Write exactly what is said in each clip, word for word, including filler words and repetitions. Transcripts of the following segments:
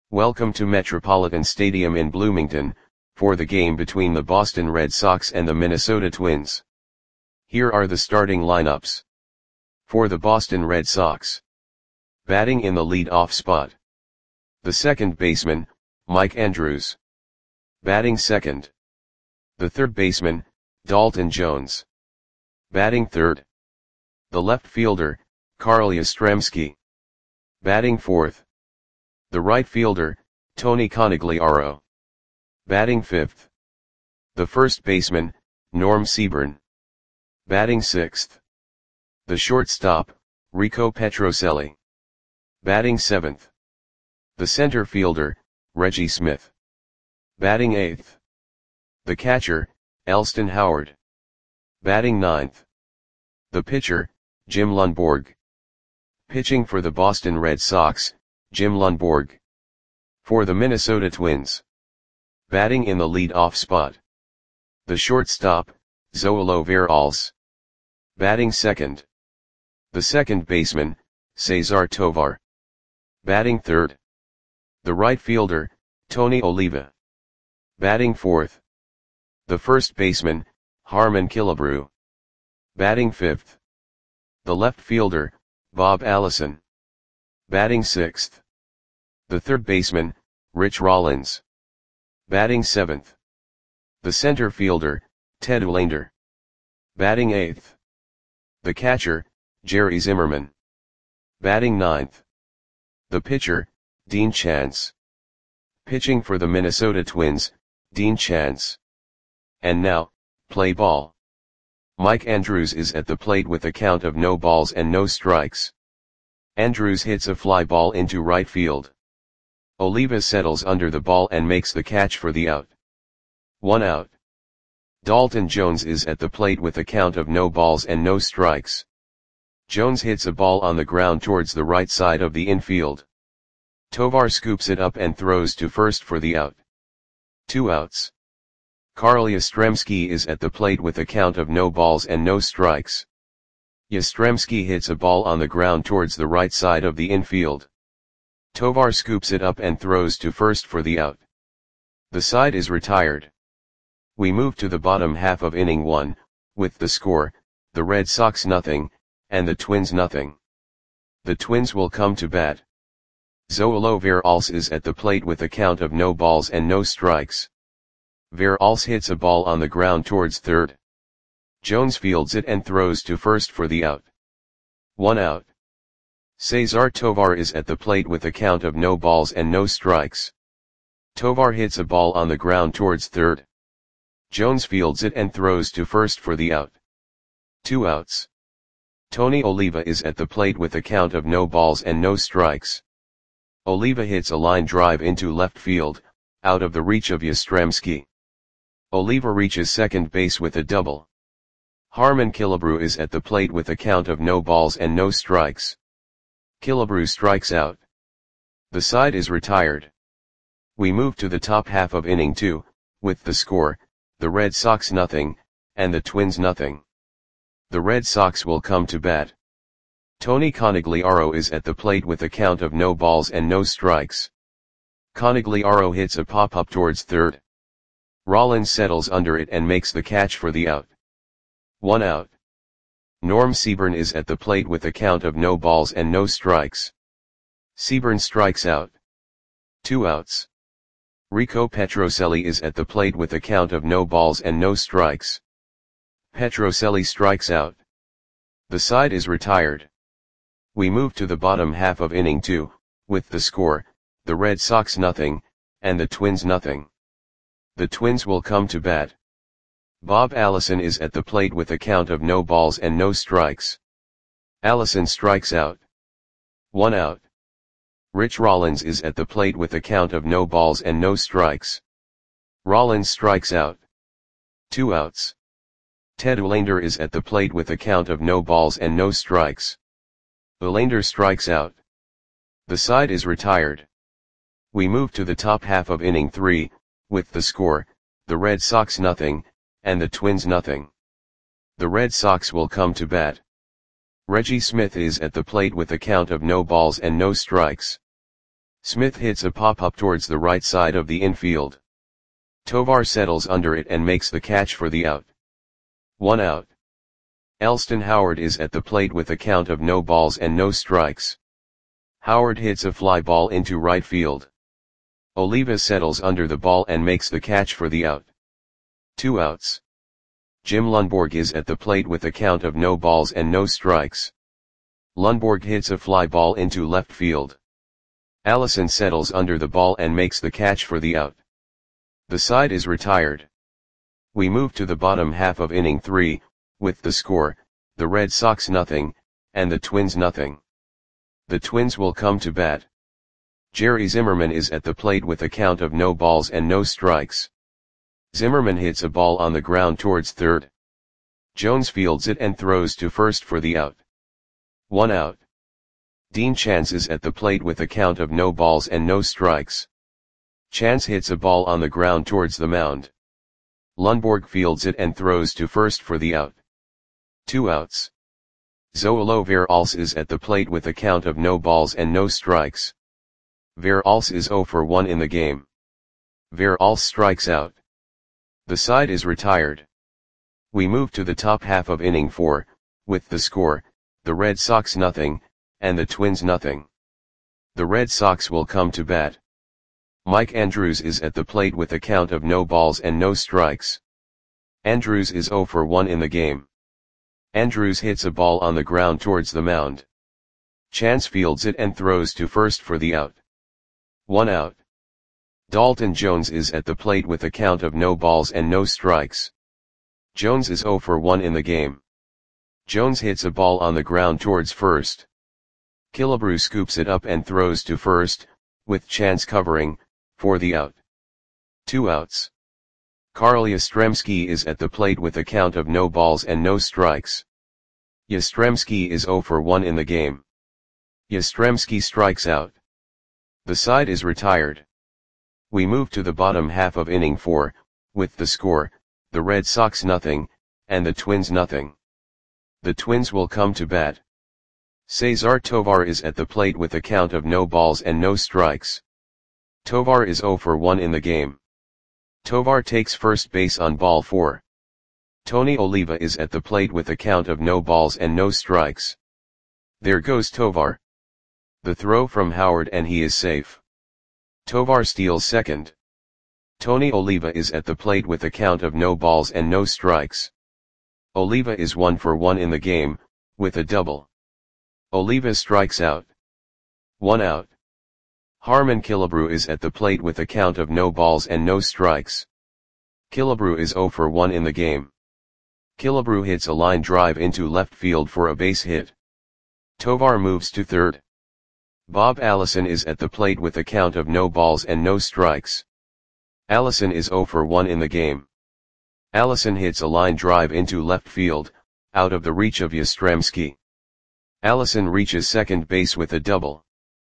Welcome to Metropolitan Stadium in Bloomington, for the game between the Boston Red Sox and the Minnesota Twins. Here are the starting lineups. For the Boston Red Sox. Batting in the lead-off spot. The second baseman, Mike Andrews. Batting second. The third baseman, Dalton Jones. Batting third. The left fielder, Carl Yastrzemski. Batting fourth. The right fielder, Tony Conigliaro. Batting fifth. The first baseman, Norm Seaburn. Batting sixth. The shortstop, Rico Petrocelli. Batting seventh. The center fielder, Reggie Smith. Batting eighth. The catcher, Elston Howard. Batting ninth. The pitcher, Jim Lundborg. Pitching for the Boston Red Sox, Jim Lundborg. For the Minnesota Twins. Batting in the lead-off spot. The shortstop, Zoilo Veralles. Batting second. The second baseman, Cesar Tovar. Batting third. The right fielder, Tony Oliva. Batting fourth. The first baseman, Harmon Killebrew. Batting fifth. The left fielder, Bob Allison. Batting sixth. The third baseman, Rich Rollins. Batting seventh. The center fielder, Ted Wilander. Batting eighth. The catcher, Jerry Zimmerman. Batting ninth. The pitcher, Dean Chance. Pitching for the Minnesota Twins, Dean Chance. And now, play ball. Mike Andrews is at the plate with a count of no balls and no strikes. Andrews hits a fly ball into right field. Oliva settles under the ball and makes the catch for the out. One out. Dalton Jones is at the plate with a count of no balls and no strikes. Jones hits a ball on the ground towards the right side of the infield. Tovar scoops it up and throws to first for the out. Two outs. Carl Yastrzemski is at the plate with a count of no balls and no strikes. Yastrzemski hits a ball on the ground towards the right side of the infield. Tovar scoops it up and throws to first for the out. The side is retired. We move to the bottom half of inning one, with the score, the Red Sox nothing, and the Twins nothing. The Twins will come to bat. Zoilo Veralles is at the plate with a count of no balls and no strikes. Veralles hits a ball on the ground towards third. Jones fields it and throws to first for the out. One out. Cesar Tovar is at the plate with a count of no balls and no strikes. Tovar hits a ball on the ground towards third. Jones fields it and throws to first for the out. Two outs. Tony Oliva is at the plate with a count of no balls and no strikes. Oliva hits a line drive into left field, out of the reach of Yastrzemski. Oliva reaches second base with a double. Harmon Killebrew is at the plate with a count of no balls and no strikes. Killebrew strikes out. The side is retired. We move to the top half of inning two, with the score, the Red Sox nothing, and the Twins nothing. The Red Sox will come to bat. Tony Conigliaro is at the plate with a count of no balls and no strikes. Conigliaro hits a pop-up towards third. Rollins settles under it and makes the catch for the out. One out. Norm Seaburn is at the plate with a count of no balls and no strikes. Seaburn strikes out. Two outs. Rico Petrocelli is at the plate with a count of no balls and no strikes. Petrocelli strikes out. The side is retired. We move to the bottom half of inning two, with the score, the Red Sox nothing, and the Twins nothing. The Twins will come to bat. Bob Allison is at the plate with a count of no balls and no strikes. Allison strikes out. One out. Rich Rollins is at the plate with a count of no balls and no strikes. Rollins strikes out. Two outs. Ted Wilander is at the plate with a count of no balls and no strikes. Wilander strikes out. The side is retired. We move to the top half of inning three, with the score, the Red Sox nothing, and the Twins nothing. The Red Sox will come to bat. Reggie Smith is at the plate with a count of no balls and no strikes. Smith hits a pop-up towards the right side of the infield. Tovar settles under it and makes the catch for the out. One out. Elston Howard is at the plate with a count of no balls and no strikes. Howard hits a fly ball into right field. Oliva settles under the ball and makes the catch for the out. Two outs. Jim Lundborg is at the plate with a count of no balls and no strikes. Lundborg hits a fly ball into left field. Allison settles under the ball and makes the catch for the out. The side is retired. We move to the bottom half of inning three, with the score, the Red Sox nothing, and the Twins nothing. The Twins will come to bat. Jerry Zimmerman is at the plate with a count of no balls and no strikes. Zimmerman hits a ball on the ground towards third. Jones fields it and throws to first for the out. One out. Dean Chance is at the plate with a count of no balls and no strikes. Chance hits a ball on the ground towards the mound. Lundborg fields it and throws to first for the out. Two outs. Zoilo Veralce is at the plate with a count of no balls and no strikes. Veralce is zero for one in the game. Veralce strikes out. The side is retired. We move to the top half of inning four, with the score, the Red Sox nothing, and the Twins nothing. The Red Sox will come to bat. Mike Andrews is at the plate with a count of no balls and no strikes. Andrews is zero for one in the game. Andrews hits a ball on the ground towards the mound. Chance fields it and throws to first for the out. One out. Dalton Jones is at the plate with a count of no balls and no strikes. Jones is zero for one in the game. Jones hits a ball on the ground towards first. Killebrew scoops it up and throws to first, with Chance covering, for the out. Two outs. Carl Yastrzemski is at the plate with a count of no balls and no strikes. Yastrzemski is zero for one in the game. Yastrzemski strikes out. The side is retired. We move to the bottom half of inning four, with the score, the Red Sox nothing, and the Twins nothing. The Twins will come to bat. Cesar Tovar is at the plate with a count of no balls and no strikes. Tovar is zero for one in the game. Tovar takes first base on ball four. Tony Oliva is at the plate with a count of no balls and no strikes. There goes Tovar. The throw from Howard and he is safe. Tovar steals second. Tony Oliva is at the plate with a count of no balls and no strikes. Oliva is one for one in the game, with a double. Oliva strikes out. One out. Harmon Killebrew is at the plate with a count of no balls and no strikes. Killebrew is zero for one in the game. Killebrew hits a line drive into left field for a base hit. Tovar moves to third. Bob Allison is at the plate with a count of no balls and no strikes. Allison is zero for one in the game. Allison hits a line drive into left field, out of the reach of Yastrzemski. Allison reaches second base with a double.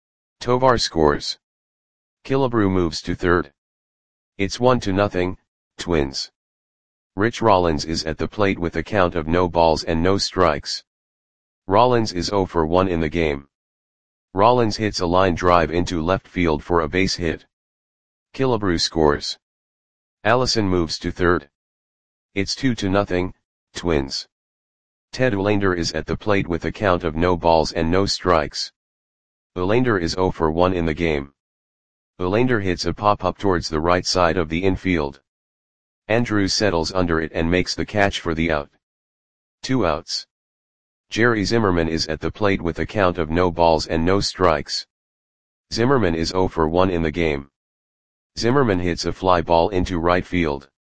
Tovar scores. Killebrew moves to third. It's one to nothing, Twins. Rich Rollins is at the plate with a count of no balls and no strikes. Rollins is zero for one in the game. Rollins hits a line drive into left field for a base hit. Killebrew scores. Allison moves to third. It's two to nothing, Twins. Ted Olander is at the plate with a count of no balls and no strikes. Olander is zero for one in the game. Olander hits a pop-up towards the right side of the infield. Andrews settles under it and makes the catch for the out. Two outs. Jerry Zimmerman is at the plate with a count of no balls and no strikes. Zimmerman is zero for one in the game. Zimmerman hits a fly ball into right field.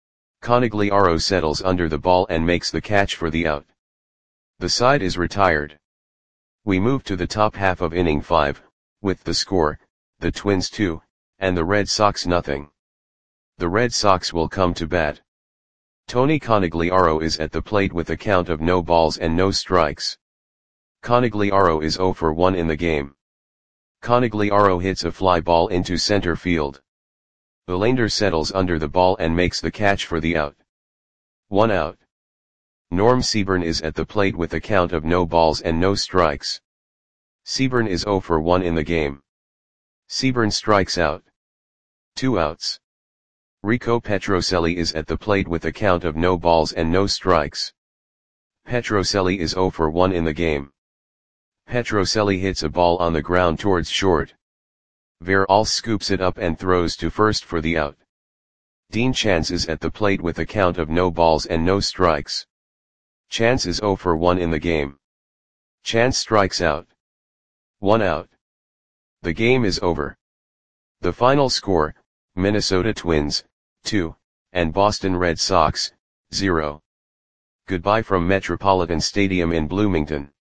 Conigliaro settles under the ball and makes the catch for the out. The side is retired. We move to the top half of inning five, with the score, the Twins two, and the Red Sox nothing. The Red Sox will come to bat. Tony Conigliaro is at the plate with a count of no balls and no strikes. Conigliaro is zero for one in the game. Conigliaro hits a fly ball into center field. Olander settles under the ball and makes the catch for the out. One out. Norm Seaburn is at the plate with a count of no balls and no strikes. Seaburn is zero for one in the game. Seaburn strikes out. Two outs. Rico Petrocelli is at the plate with a count of no balls and no strikes. Petrocelli is zero for one in the game. Petrocelli hits a ball on the ground towards short. Veralles scoops it up and throws to first for the out. Dean Chance is at the plate with a count of no balls and no strikes. Chance is zero for one in the game. Chance strikes out. One out. The game is over. The final score, Minnesota Twins, two, and Boston Red Sox, zero. Goodbye from Metropolitan Stadium in Bloomington.